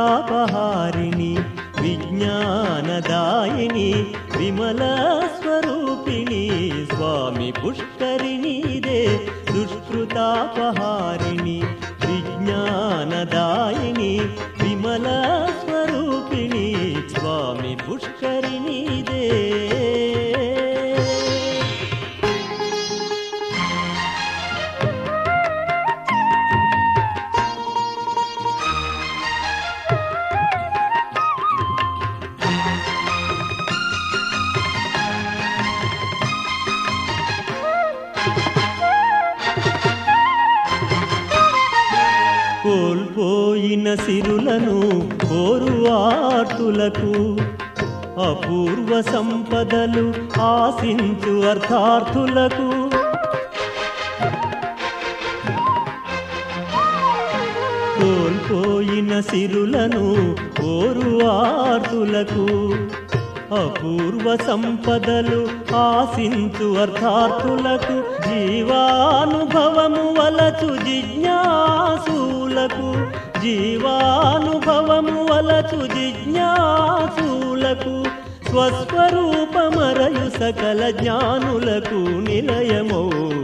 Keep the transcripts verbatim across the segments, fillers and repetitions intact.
దుష్కృతాపహారిణి విజ్ఞానదాయిని విమల స్వరూపిణి స్వామి పుష్కరిణీదే దుష్కృతాపహారిణి విజ్ఞానదాయిని విమల స్వరూపిణి స్వామి పుష్కరిణీదే. కోల్పోయిన సిరులను కోరు ఆర్తులకు అపూర్వ సంపదలు ఆశించు అర్థార్థులకు కోల్పోయిన సిరులను కోరు ఆర్తులకు అపూర్వ సంపదలు ఆశించు అర్థార్థులకు జీవానుభవము వలచు జిజ్ఞాసులకు జీవానుభవము వలచు జిజ్ఞాసులకు స్వస్వరూపమరయు సకల జ్ఞానులకు నిలయమో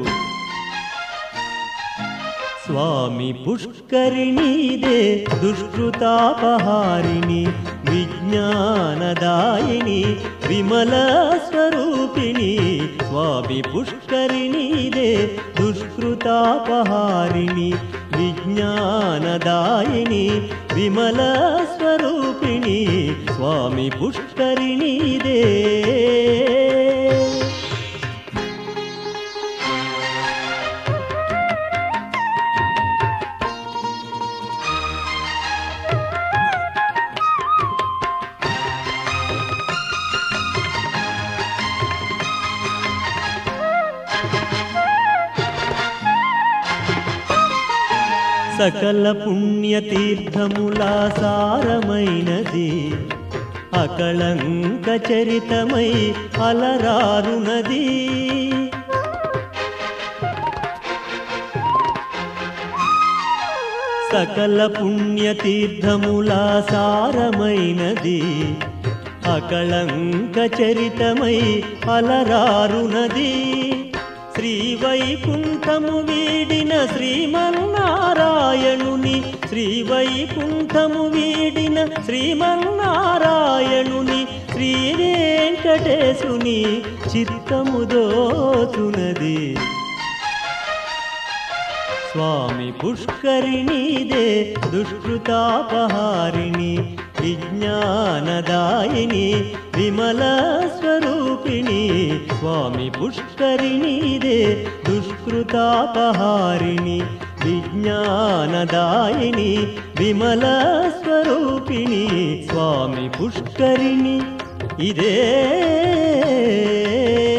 స్వామి పుష్కరిణీదే దుష్కృతాపహారిణి విజ్ఞానదాయిని విమల స్వరూపిణి స్వామి పుష్కరిణీదే దుష్కృతాపహారిణి విజ్ఞానదాయిని విమల స్వరూపిణి స్వామి పుష్కరిణీదే. సకల పుణ్యతీర్థముల సారమైనది అకళంక చరితమై అలరారునది సకల పుణ్యతీర్థముల సారమైనది అకళంక చరితమై అలరారునది శ్రీవైకుంఠము వీడిన శ్రీమన్నారాయణుని శ్రీవైకుంఠము వీడిన శ్రీమన్నారాయణుని శ్రీ వెంకటేశుని చిత్తము దోచునది స్వామి పుష్కరిణీదే దుష్కృతాపహారిణి విజ్ఞానదాయిని విమల స్వరూపిణి స్వామి పుష్కరిణీదే దుష్కృతాపహారిణి విజ్ఞానదాయిని విమల స్వరూపిణి స్వామి పుష్కరిణి ఇదే.